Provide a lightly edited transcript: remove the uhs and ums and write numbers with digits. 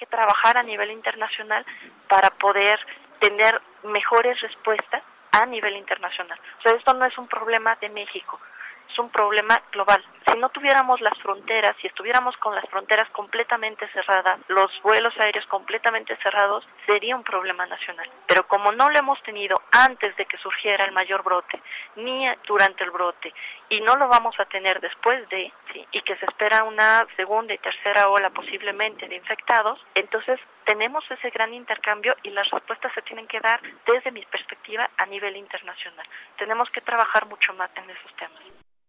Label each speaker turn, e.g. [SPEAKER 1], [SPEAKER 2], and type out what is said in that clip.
[SPEAKER 1] que trabajar a nivel internacional para poder tener mejores respuestas a nivel internacional. O sea, esto no es un problema de México, es un problema global. Si no tuviéramos las fronteras, si estuviéramos con las fronteras completamente cerradas, los vuelos aéreos completamente cerrados, sería un problema nacional. Pero como no lo hemos tenido antes de que surgiera el mayor brote, ni durante el brote, y no lo vamos a tener después de, ¿sí? Y que se espera una segunda y tercera ola posiblemente de infectados, entonces tenemos ese gran intercambio y las respuestas se tienen que dar desde mi perspectiva a nivel internacional. Tenemos que trabajar mucho más en esos temas.